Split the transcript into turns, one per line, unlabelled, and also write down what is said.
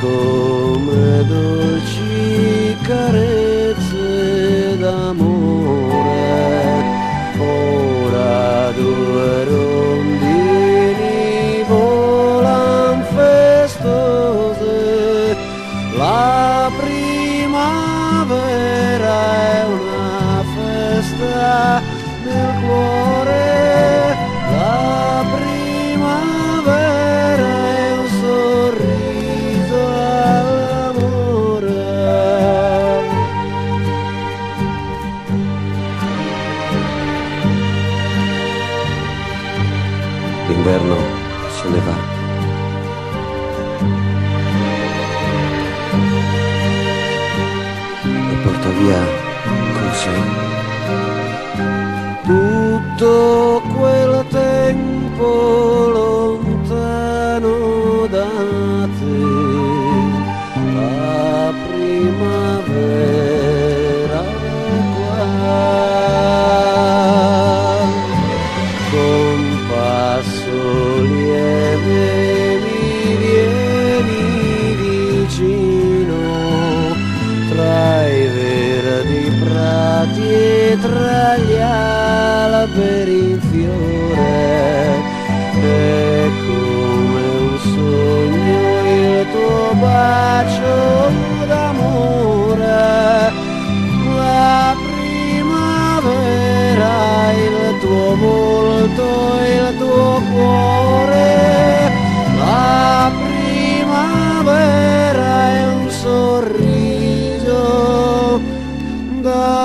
come dolci carezze d'amore. Ora due rondini volan festose, la primavera è una festa nel cuore, la primavera è un sorriso all'amore. L'inverno se ne va e porta via con sé tutto quel tempo lontano da te. La primavera è qua, con passo lieve mi vieni vicino, tra i verdi prati e tra gli alberi in fiore. È come un sogno il tuo bacio d'amore, la primavera, il tuo volto, il tuo cuore. La primavera è un sorriso da